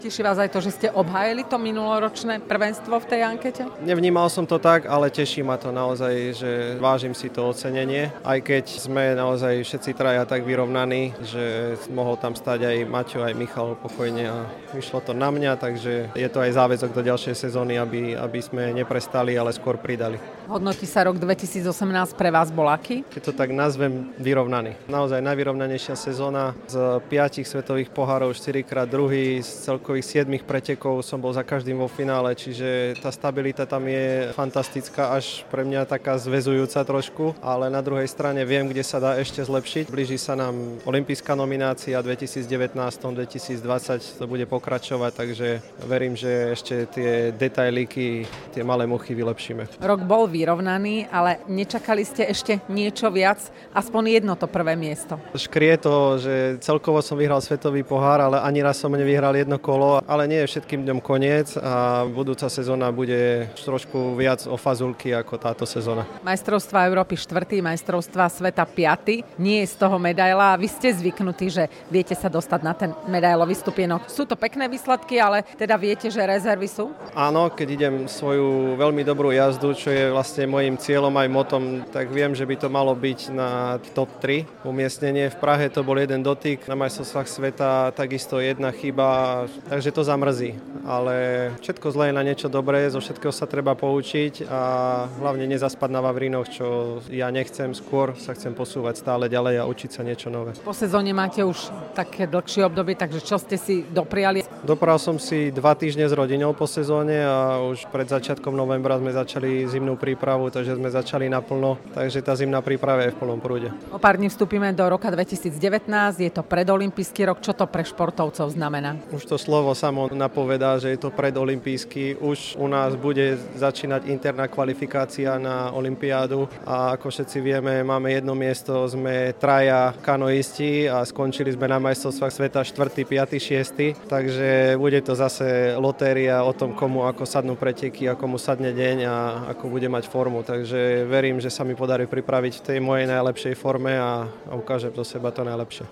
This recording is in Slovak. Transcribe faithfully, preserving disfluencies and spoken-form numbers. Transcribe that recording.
Teší vás aj to, že ste obhájili to minuloročné prvenstvo v tej ankete? Nevnímal som to tak, ale teší ma to naozaj, že vážim si to ocenenie. Aj keď sme naozaj všetci traja tak vyrovnaní, že mohol tam stať aj Maťo, aj Michal pokojne a vyšlo to na mňa, takže je to aj záväzok do ďalšej sezóny, aby, aby sme neprestali, ale skôr pridali. Hodnotí sa rok dvetisícosemnásť pre vás bol aký? Keď to tak nazvem, vyrovnaný. Naozaj najvyrovnanejšia sezóna z piatich svetových pohárov, štyrikrát druhý, z celkových siedmich pretekov som bol za každým vo finále, čiže tá stabilita tam je fantastická, až pre mňa taká zväzujúca trošku, ale na druhej strane viem, kde sa dá ešte zlepšiť. Blíži sa nám olympijská nominácia dvetisícdevätnásť dvetisícdvadsať, to bude pokračovať, takže verím, že ešte tie detailíky, tie malé muchy vylepšíme. Rok bol vyrovnaný, ale nečakali ste ešte niečo viac, aspoň jedno to prvé miesto. Škrie to, že celkovo som vyhral svetový pohár, ale ani raz som nevyhral jedno kolo, ale nie je všetkým dňom koniec a budúca sezóna bude trošku viac o fazulky ako táto sezóna. Majstrovstvá Európy štvrtý, majstrovstvá sveta piaty, nie je z toho medaila a vy ste zvyknutí, že viete sa dostať na ten medailový stupienok. Sú to pekné výsledky, ale teda viete, že rezervy sú? Áno, keď idem svoju veľmi dobrú jazdu, čo je vlastne môjim cieľom aj motom, tak viem, že by to malo byť na top tri umiestnenie. V Prahe to bol jeden dotyk, na majstrovstvách sveta takisto jedna chyba, takže to zamrzí. Ale všetko zlé je na niečo dobré, zo všetkého sa treba poučiť a hlavne nezaspať na Vavrinoch, čo ja nechcem, skôr sa chcem posúvať stále ďalej a učiť sa niečo nové. Po sezóne máte už také dlhšie obdobie, takže čo ste si dopriali? Dopral som si dva týždne s rodinou po sezóne a už pred začiatkom novembra sme začali zimnú prípravu, takže sme začali naplno, takže tá zimná príprava je v plnom prúde. O pár dní vstúpime do roka dvetisícdevätnásť, je to predolympijský rok, čo to pre športovcov znamená? Už to slovo samo napovedá, že je to predolympijský, už u nás bude začínať interná kvalifikácia na olympiádu a ako všetci vieme, máme jedno miesto, sme traja kanoisti a skončili sme na majstrovstvách sveta štvrtý, piaty, šiesty, takže bude to zase lotéria o tom, komu ako sadnú preteky, ako mu sadne deň a ako bude mať formu, takže verím, že sa mi podarí pripraviť v tej mojej najlepšej forme a, a ukážem do seba to najlepšie.